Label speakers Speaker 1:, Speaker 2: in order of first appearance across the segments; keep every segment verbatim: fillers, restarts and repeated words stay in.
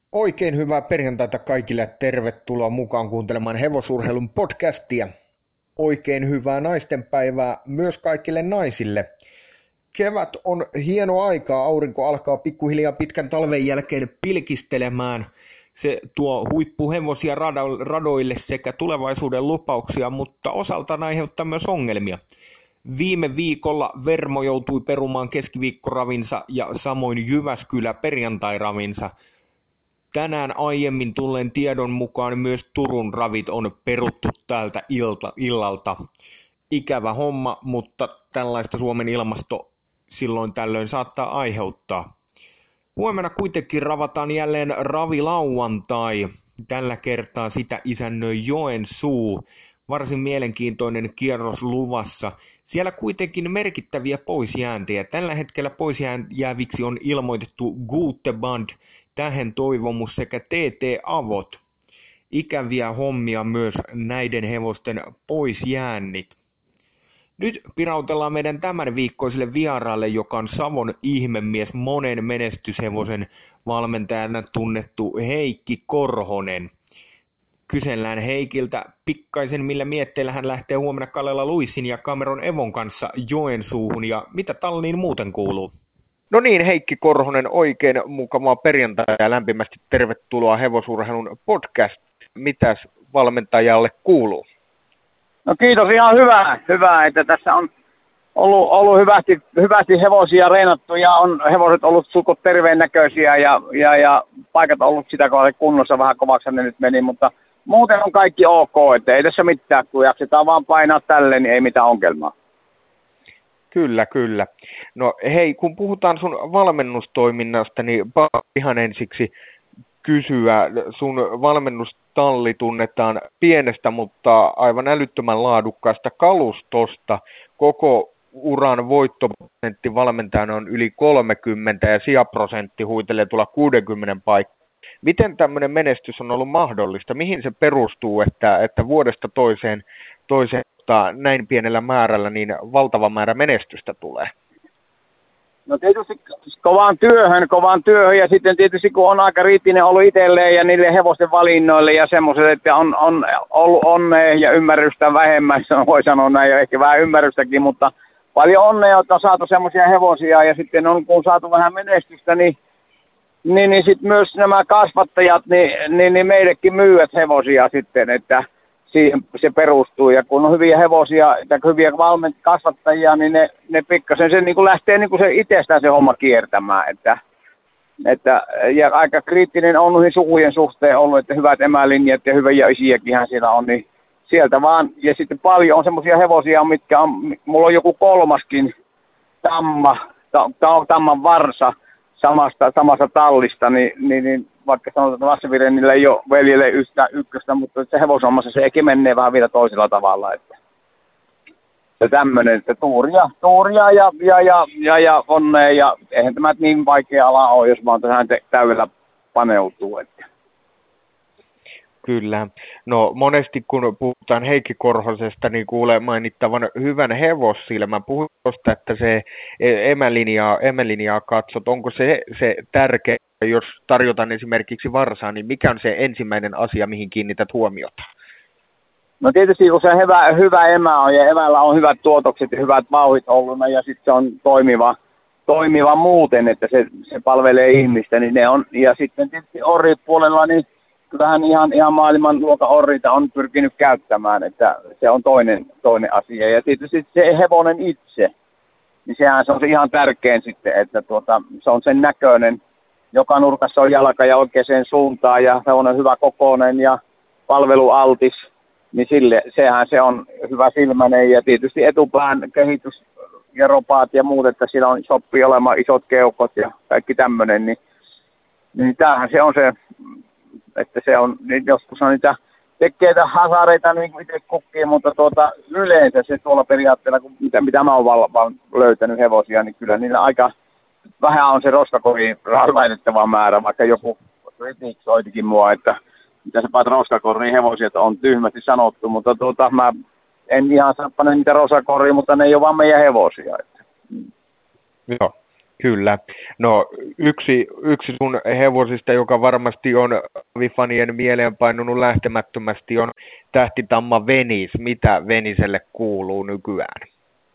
Speaker 1: Oikein hyvää perjantaita kaikille. Tervetuloa mukaan kuuntelemaan Hevosurheilun podcastia. Oikein hyvää naistenpäivää myös kaikille naisille. Kevät on hieno aika. Aurinko alkaa pikkuhiljaa pitkän talven jälkeen pilkistelemään. Se tuo huippuhevosia radoille sekä tulevaisuuden lupauksia, mutta osaltaan aiheuttaa myös ongelmia. Viime viikolla Vermo joutui perumaan keskiviikkoravinsa ja samoin Jyväskylä perjantairavinsa. Tänään aiemmin tulleen tiedon mukaan myös Turun ravit on peruttu tältä ilta, illalta. Ikävä homma, mutta tällaista Suomen ilmasto silloin tällöin saattaa aiheuttaa. Huomenna kuitenkin ravataan jälleen ravilauantai. Tällä kertaa sitä isännöi Joensuu. Varsin mielenkiintoinen kierros luvassa. Siellä kuitenkin merkittäviä poisjääntejä. Tällä hetkellä poisjääviksi on ilmoitettu Guteband, Tähen toivomus sekä T T-avot. Ikäviä hommia myös näiden hevosten poisjäännit. Nyt pirautellaan meidän tämän viikkoiselle vieraalle, joka on Savon ihmemies, monen menestyshevosen valmentajana tunnettu Heikki Korhonen. Kysellään Heikiltä pikkaisen, millä mietteillä hän lähtee huomenna Kallela Luissin ja Cameron Evon kanssa Joensuuhun ja mitä talliin muuten kuuluu. No niin, Heikki Korhonen, oikein mukavaa perjantaia ja lämpimästi tervetuloa Hevosurheilun podcast. Mitäs valmentajalle kuuluu?
Speaker 2: No kiitos, ihan hyvä, hyvä että tässä on ollut, ollut hyvästi, hyvästi hevosia reenattu ja on hevoset ollut suukot terveen näköisiä ja, ja, ja paikat ollut sitä kohdalla kunnossa, vähän kovaksi ne nyt meni, mutta muuten on kaikki ok, että ei tässä mitään, kun jaksetaan vaan painaa tälleen, niin ei mitään ongelmaa.
Speaker 1: Kyllä, kyllä. No hei, kun puhutaan sun valmennustoiminnasta, niin ihan ensiksi kysyä. Sun valmennustalli tunnetaan pienestä, mutta aivan älyttömän laadukkaasta kalustosta. Koko uran voittoprosentti valmentajana on yli kolmekymmentä ja sijaprosentti huitelee tuolla kuusikymmentä paikkaa. Miten tämmöinen menestys on ollut mahdollista? Mihin se perustuu, että, että vuodesta toiseen, toiseen näin pienellä määrällä niin valtava määrä menestystä tulee?
Speaker 2: No tietysti kovaan työhön, kovaan työhön ja sitten tietysti kun on aika riittinen ollut itselleen ja niille hevosten valinnoille ja semmoiset, että on, on ollut onnea ja ymmärrystä vähemmän, voi sanoa näin ja ehkä vähän ymmärrystäkin, mutta paljon onnea, että on saatu semmoisia hevosia ja sitten on, kun on saatu vähän menestystä, niin, niin, niin sitten myös nämä kasvattajat, niin, niin, niin meillekin myyvät hevosia sitten, että siihen se perustuu, ja kun on hyviä hevosia tai hyviä valment- kasvattajia, niin ne, ne pikkasen se niin kuin lähtee niin kuin se itsestään se homma kiertämään, että, että ja aika kriittinen on noihin sukujen suhteen ollut, että hyvät emälinjat ja hyviä isiäkinhän siellä on, niin sieltä vaan, ja sitten paljon on semmoisia hevosia, mitkä on, mulla on joku kolmaskin tamma, ta, ta, tamman varsa samasta, samasta tallista, niin, niin, niin vaikka sanotaan, että Lasse Virenillä ei ole veljelle yhtä ykköstä, mutta se hevoshommassa se ehkä menee vähän vielä toisella tavalla. Että, että tämmöinen, että tuuria, tuuria ja, ja, ja, ja, ja onnea, ja eihän tämä niin vaikea ala ole, jos vaan tähän täydellä paneutuu. Että.
Speaker 1: Kyllä. No monesti kun puhutaan Heikki Korhosesta, niin kuulee mainittavan hyvän hevossilmän. Puhutaan tuosta, että se emälinjaa, emälinjaa katsot. Onko se, se tärkeä, jos tarjotaan esimerkiksi varsaa, niin mikä on se ensimmäinen asia, mihin kiinnität huomiota?
Speaker 2: No tietysti kun se hyvä, hyvä emä on ja emällä on hyvät tuotokset ja hyvät vauhdit ollut ja sitten se on toimiva, toimiva muuten, että se, se palvelee ihmistä. Niin ne on, ja sitten tietysti orripuolella, niin kyllähän ihan, ihan maailman luokan orrita on pyrkinyt käyttämään, että se on toinen, toinen asia. Ja tietysti se hevonen itse, niin sehän se on se ihan tärkein sitten, että tuota, se on sen näköinen. Joka nurkassa on jalka ja oikeaan suuntaan ja se on hyvä kokoinen ja palvelualtis, niin sille, sehän se on hyvä silmäinen. Ja tietysti etupään kehitys ja ropaat ja muut, että sillä on, sopii olemaan isot keuhkot ja kaikki tämmöinen, niin, niin tämähän se on se, että se on, niin joskus on niitä tekee hasareita niin kuin itse kukkii, mutta tuota, yleensä se tuolla periaatteella, kun mitä, mitä mä oon val, val, löytänyt hevosia, niin kyllä niillä aika vähän on se roskakoriin laitettava määrä, vaikka joku kritiiksoitikin mua, että mitä se paat roskakoriin hevosia, että on tyhmästi sanottu, mutta tuota, mä en ihan saa panna niitä roskakoriin, mutta ne ei ole vaan meidän hevosia. Että.
Speaker 1: Joo. Kyllä. No yksi, yksi sun hevosista, joka varmasti on fanien mieleen painunut lähtemättömästi, on tähtitamma Venis. Mitä Veniselle kuuluu nykyään?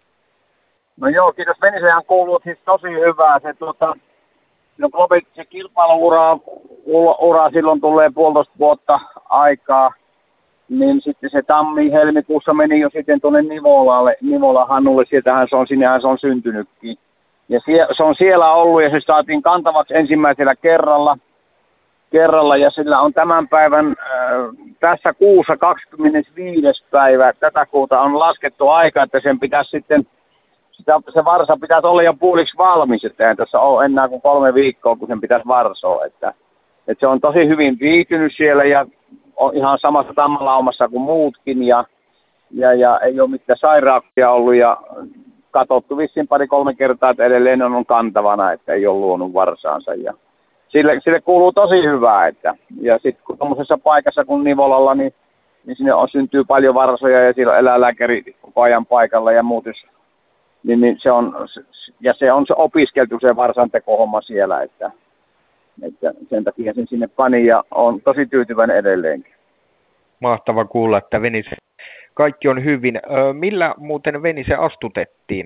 Speaker 2: No joo, kiitos. Venisehän kuuluu siis tosi hyvää. Se, tuota, no, se kilpailuura ura silloin tulee puolitoista vuotta aikaa, niin sitten se tammi-helmikuussa meni jo sitten tuonne Nivolalle, Nivola Hannulle, sieltähän se on, sinnehän se on syntynytkin. Ja sie, se on siellä ollut ja se saatiin kantavaksi ensimmäisellä kerralla, kerralla ja sillä on tämän päivän, äh, tässä kuussa kaksikymmentäviisi päivä, tätä kuuta on laskettu aika, että sen pitäisi sitten, sitä, se varsa pitäisi olla jo puoliksi valmis, että ei tässä ole enää kuin kolme viikkoa, kun sen pitäisi varsoa, että, että se on tosi hyvin viihtynyt siellä ja on ihan samassa tammalaumassa kuin muutkin ja, ja, ja ei ole mitään sairauksia ollut ja katsottu vissiin pari-kolme kertaa, että edelleen on kantavana, että ei ole luonut varsaansa. Ja sille, sille kuuluu tosi hyvää. Että, ja sitten kun tuollaisessa paikassa kuin Nivolalla, niin, niin sinne on, syntyy paljon varsoja ja siellä elää lääkäri koko ajan paikalla ja muut. Niin, niin se on, ja se on se opiskeltu se varsantekohomma siellä, että, että sen takia sen sinne pani ja on tosi tyytyväinen edelleenkin.
Speaker 1: Mahtava kuulla, että Venise kaikki on hyvin. Millä muuten Venise astutettiin?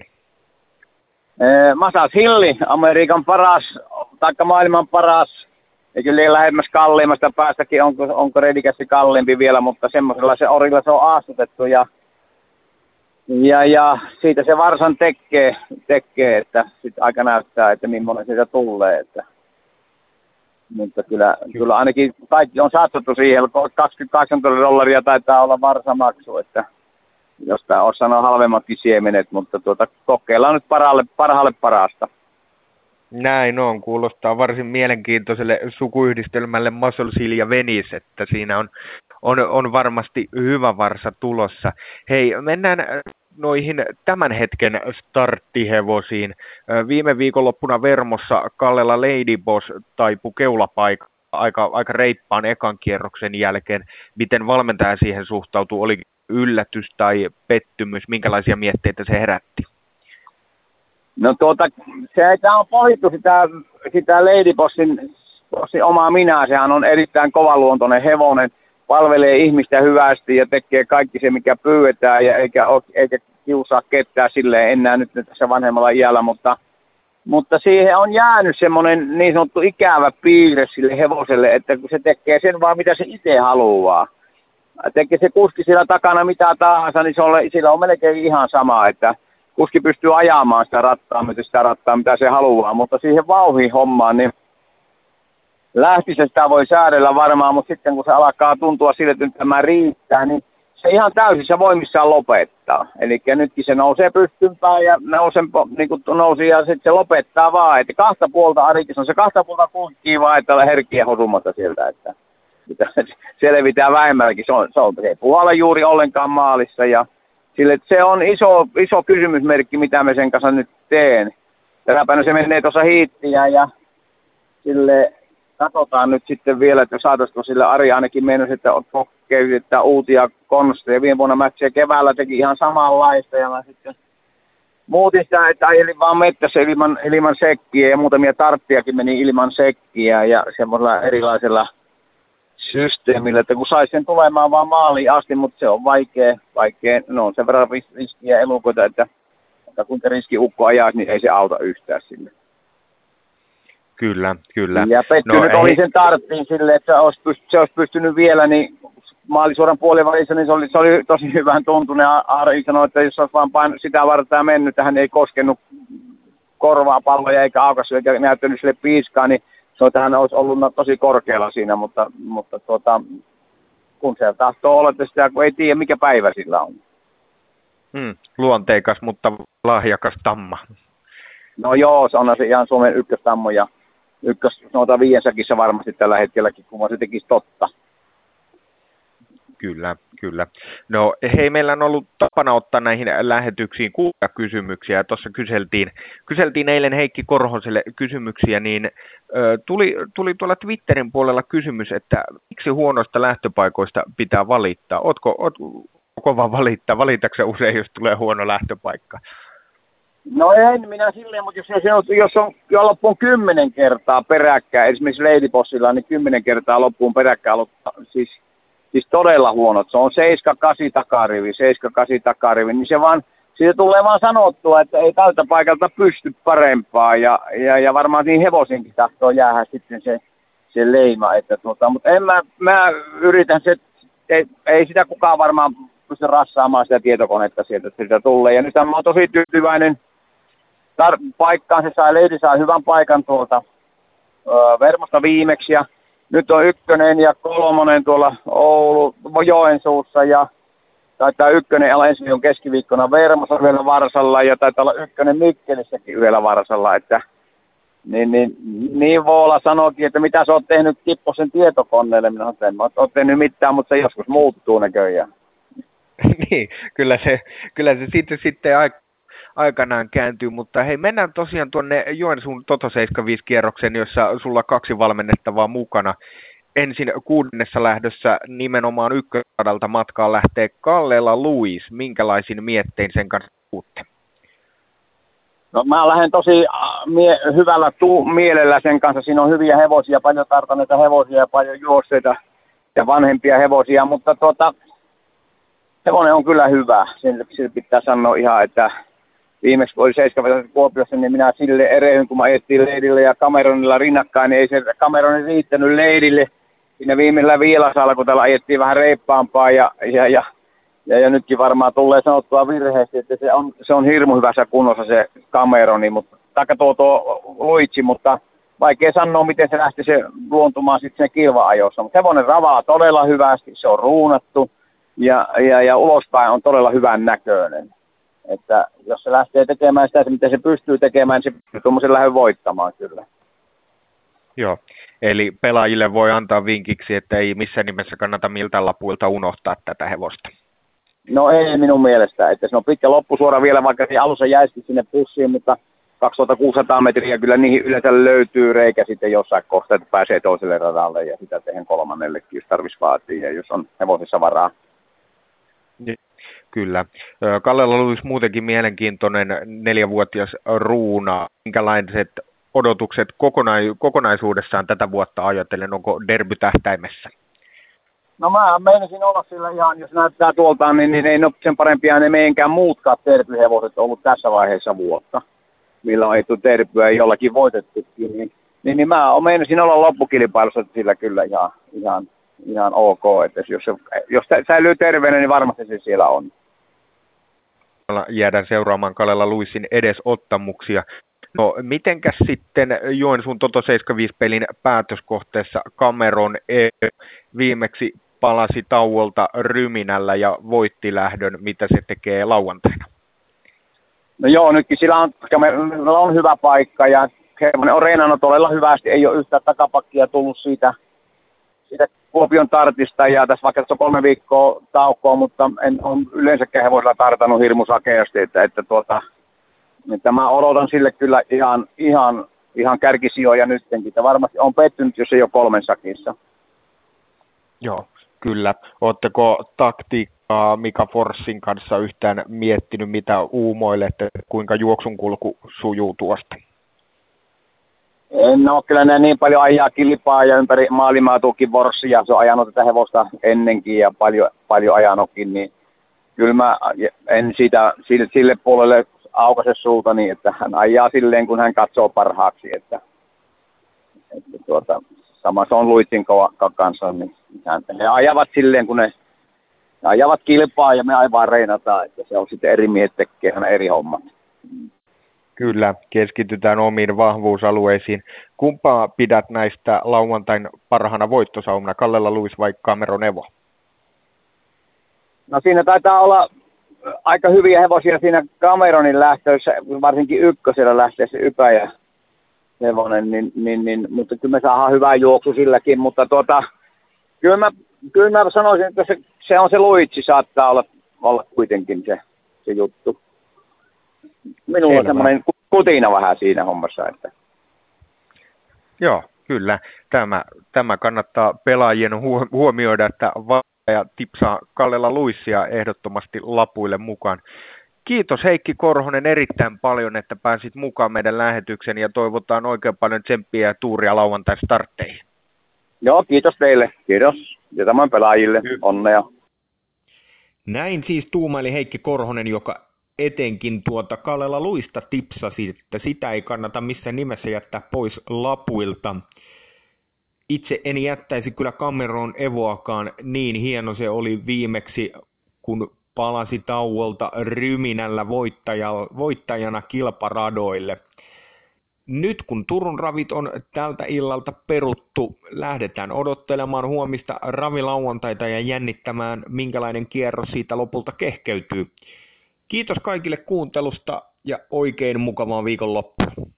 Speaker 2: Masas Hilli, Amerikan paras, taikka maailman paras, ja kyllä lähemmäs kalliimmasta päästäkin, onko, onko Redikäsi kalliimpi vielä, mutta semmoisella se orilla se on astutettu, ja, ja, ja siitä se varsan tekee, tekee että sitten aika näyttää, että millainen siitä tulee, että mutta kyllä, kyllä ainakin kaikki on satsattu siihen, kaksikymmentäkahdeksan dollaria taitaa olla varsamaksu, että jos tämä olisi sanoa halvemmatkin siemenet, mutta tuota, kokeillaan nyt parhaalle, parhaalle parasta.
Speaker 1: Näin on, kuulostaa varsin mielenkiintoiselle sukuyhdistelmälle Muscle Seal ja Venice, että siinä on, on, on varmasti hyvä varsa tulossa. Hei, mennään noihin tämän hetken starttihevosiin. Viime viikonloppuna Vermossa Kallella Lady Boss taipui keulapaikka aika, aika reippaan ekan kierroksen jälkeen. Miten valmentaja siihen suhtautuu? Oli yllätys tai pettymys? Minkälaisia mietteitä se herätti?
Speaker 2: No tuota, se tämä on pohjittu sitä, sitä Lady Bossin, Bossin omaa minää. Sehän on erittäin kovaluontoinen hevonen. Palvelee ihmistä hyvästi ja tekee kaikki se, mikä pyydetään, ja eikä, eikä kiusaa ketään silleen enää nyt tässä vanhemmalla iällä, mutta, mutta siihen on jäänyt semmoinen niin sanottu ikävä piirre sille hevoselle, että kun se tekee sen vaan, mitä se itse haluaa. Tekee se kuski siellä takana mitä tahansa, niin se on, sillä on melkein ihan sama, että kuski pystyy ajamaan sitä rattaa, sitä rattaa, mitä se haluaa, mutta siihen vauhin hommaan, niin lähtisi sitä voi säädellä varmaan, mutta sitten kun se alkaa tuntua sille, että tämä riittää, niin se ihan täysissä voimissaan lopettaa. Eli nytkin se nousee pystympään ja nousee, niin kuin nousi ja sitten se lopettaa vaan. Että kahta puolta Arikissa on se kahta puolta kuikkii vaan, että ollaan herkkiä hosumassa sieltä, että, että selvitään vähemmälläkin. Se, on, se, on, se ei puhalla juuri ollenkaan maalissa ja sille, se on iso, iso kysymysmerkki, mitä me sen kanssa nyt teen. Tänä päivänä se menee tuossa hiittiä ja sille katsotaan nyt sitten vielä, että saataisiko sille Ari ainakin mennä, että kokeiltaan uutia konsteja. Viime vuonna mätsiä keväällä teki ihan samanlaista ja mä sitten muutin sitä, että ajelin vaan mettässä ilman, ilman sekkiä ja muutamia tarttiakin meni ilman sekkiä ja semmoisella erilaisella systeemillä, että kun saisi sen tulemaan vaan maaliin asti, mutta se on vaikea, vaikea. No sen verran riskiä elukoita, että, että kuinka riskiukko ajaa, niin ei se auta yhtään sinne.
Speaker 1: Kyllä, kyllä.
Speaker 2: Ja pettynyt no, oli sen tarttiin silleen, että se olisi, pystynyt, se olisi pystynyt vielä, niin maalisuoran puolivälissä, niin se oli, se oli tosi hyvän tuntunen. Ari sanoi, että jos olisi vaan pain, sitä vartaa mennyt, hän ei koskenut korvaa palloja eikä aukaisi eikä näyttänyt sille piiskaa, niin se on, hän olisi ollut tosi korkealla siinä, mutta, mutta tuota, kun se tahtoo olla, että sitä, kun ei tiedä mikä päivä sillä on.
Speaker 1: Hmm, luonteikas, mutta lahjakas tamma.
Speaker 2: No joo, se on se ihan Suomen ykköstammo ja ykkös, sanotaan viidensäkissä varmasti tällä hetkelläkin, kun se tekisi totta.
Speaker 1: Kyllä, kyllä. No hei, meillä on ollut tapana ottaa näihin lähetyksiin kuulla kysymyksiä. Tuossa kyseltiin, kyseltiin eilen Heikki Korhoselle kysymyksiä, niin ö, tuli, tuli tuolla Twitterin puolella kysymys, että miksi huonoista lähtöpaikoista pitää valittaa? Ootko, oot kova valittaa? Valitatko usein, jos tulee huono lähtöpaikka?
Speaker 2: No en minä silleen, mutta jos, jos, jos on jo loppuun kymmenen kertaa peräkkäin, esimerkiksi Ladybossilla, niin kymmenen kertaa loppuun peräkkäin, siis, siis todella huonot. Se on seitsemän kahdeksan takarivi, seitsemän kahdeksan takarivi, niin se vaan, siitä tulee vaan sanottua, että ei tältä paikalta pysty parempaa, ja, ja, ja varmaan niin hevosinkin tahtoo jäädä sitten se, se leima, että tuota, mutta en mä, mä yritän se, ei, ei sitä kukaan varmaan pysty rassaamaan sitä tietokonetta sieltä, että sitä tulee, ja nyt mä oon tosi tyytyväinen tar- paikkaan, se sai, Lady sai hyvän paikan tuolta öö, Vermosta viimeksi, ja nyt on ykkönen ja kolmonen tuolla Oulu, Joensuussa, ja taitaa ykkönen olla ensi viikon keskiviikkona Vermossa yhdellä varsalla, ja taitaa olla ykkönen Mikkelissäkin yhdellä varsalla, että niin, niin, niin Voola sanoikin, että mitä sä oot tehnyt Kipposen tietokoneelle, minä sanoin, että en oot tehnyt mitään, mutta se joskus muuttuu näköjään.
Speaker 1: Niin, kyllä se, kyllä se sitten, sitten aikanaan kääntyy, mutta hei, mennään tosiaan tuonne Joensuun Toto seitsemänkymmentäviisi kierroksen, jossa sulla kaksi valmennettavaa mukana. Ensin kuudennessa lähdössä nimenomaan ykkösradalta matkaan lähtee Kallela Luis. Minkälaisin miettein sen kanssa puhutte?
Speaker 2: No mä lähden tosi mie- hyvällä tu- mielellä sen kanssa. Siinä on hyviä hevosia, paljon tartaneita hevosia ja paljon juosseita ja vanhempia hevosia, mutta tuota, hevonen on kyllä hyvä. Sillä, sillä pitää sanoa ihan, että viimeksi kun oli seitsemän Kuopiossa, niin minä sille erehyn, kun mä ajettiin Leidille ja Cameronilla rinnakkain, niin ei se Cameronin riittänyt Leidille. Siinä viimeisellä Viilasalla, kun täällä ajettiin vähän reippaampaa ja, ja, ja, ja, ja nytkin varmaan tulee sanottua virheesti, että se on, se on hirmu hyvässä kunnossa se Cameroni, mutta taikka tuo, tuo Luigi, mutta vaikea sanoa, miten se lähti se luontumaan sitten sen kilva-ajossa. Mutta hevonen ravaa todella hyvästi, se on ruunattu ja, ja, ja ulospäin on todella hyvän näköinen. Että jos se lähtee tekemään sitä, mitä se pystyy tekemään, niin se pystyy tuommoisen lähden voittamaan kyllä.
Speaker 1: Joo, eli pelaajille voi antaa vinkiksi, että ei missään nimessä kannata miltään lapuilta unohtaa tätä hevosta.
Speaker 2: No ei minun mielestä, että se on pitkä loppusuora vielä, vaikka se alussa jäisikin sinne pussiin, mutta kaksituhattakuusisataa metriä kyllä niihin yleensä löytyy reikä sitten jossain kohtaa, että pääsee toiselle radalle ja sitä tehdään kolmannellekin, jos tarvitsisi vaatii ja jos on hevosissa varaa.
Speaker 1: Kyllä. Kallela Luis muutenkin mielenkiintoinen neljävuotias ruuna. Minkälaiset odotukset kokonai- kokonaisuudessaan tätä vuotta ajatellen, onko derby tähtäimessä?
Speaker 2: No mä meinasin olla sillä ihan, jos näyttää tuoltaan, niin, niin ei ole sen parempia ne meidänkään muutkaan derbyhevoset ollut tässä vaiheessa vuotta. Millä on ajettu derbyä ja jollakin voitettukin. Niin, niin, niin mä meinasin olla loppukilpailussa sillä kyllä ihan, ihan, ihan ok. Että jos, se, jos säilyy terveenä, niin varmasti se siellä on.
Speaker 1: Jäädään seuraamaan Kallela Luisin edesottamuksia. No, mitenkäs sitten Joensuun Toto seitsemänkymmentäviisi pelin päätöskohteessa Cameron E viimeksi palasi tauolta ryminällä ja voitti lähdön, mitä se tekee lauantaina?
Speaker 2: No joo, nytkin sillä on, Cameronilla on hyvä paikka ja hevonen on reenannut todella hyvästi, ei ole yhtään takapakkia tullut siitä, siitä Kuopion tartista ja tässä vaikka se on kolme viikkoa taukoa, mutta en ole yleensäkään hevosilla tartanut hirmu sakeasti, että, että tuota, että mä odotan sille kyllä ihan, ihan, ihan kärkisijoja nyttenkin, että varmasti on pettynyt, jos ei ole kolmen sakissa.
Speaker 1: Joo, kyllä. Oletteko taktiikkaa Mika Forssin kanssa yhtään miettinyt, mitä uumoilette, kuinka juoksun kulku sujuu tuosta?
Speaker 2: En ole kyllä ne niin paljon ajaa kilpaa ja ympäri maailmaatuukin Forssia, se on ajanut tätä hevosta ennenkin ja paljon, paljon ajanutkin, niin kyllä mä en siitä sille, sille puolelle aukaise suuta niin, että hän ajaa silleen, kun hän katsoo parhaaksi, että, että tuota, sama se on Luitsin kanssa, niin hän, he ajavat silleen, kun ne, ne ajavat kilpaa ja me aivan reinataan, että se on sitten eri miehet tekee aina eri hommat.
Speaker 1: Kyllä, keskitytään omiin vahvuusalueisiin. Kumpaa pidät näistä lauantain parhaana voittosaumana, Kallela Luis vai Cameron Evo?
Speaker 2: No siinä taitaa olla aika hyviä hevosia siinä Cameronin lähtöissä, varsinkin ykkösellä lähtee se Ypäjä hevonen, niin, niin, niin, mutta kyllä me saadaan hyvää juoksu silläkin, mutta tuota, kyllä, mä, kyllä mä sanoisin, että se, se on se Luitsi saattaa olla, olla kuitenkin se, se juttu. Minulla Selvä. On semmoinen kutina vähän siinä hommassa. Että.
Speaker 1: Joo, kyllä. Tämä, tämä kannattaa pelaajien huomioida, että ja tipsaa Kallela Luissia ehdottomasti lapuille mukaan. Kiitos Heikki Korhonen erittäin paljon, että pääsit mukaan meidän lähetykseen ja toivotaan oikein paljon tsemppiä ja tuuria lauantai startteihin.
Speaker 2: Joo, kiitos teille. Kiitos. Ja tämän pelaajille. Onnea.
Speaker 1: Näin siis tuumaili Heikki Korhonen, joka etenkin tuota Kallela Luista tipsasi, että sitä ei kannata missään nimessä jättää pois lapuilta. Itse en jättäisi kyllä Cameron Evoakaan, niin hieno se oli viimeksi, kun palasi tauolta ryminällä voittajana kilparadoille. Nyt kun Turun ravit on tältä illalta peruttu, lähdetään odottelemaan huomista ravilauantaita ja jännittämään, minkälainen kierros siitä lopulta kehkeytyy. Kiitos kaikille kuuntelusta ja oikein mukavaa viikonloppua.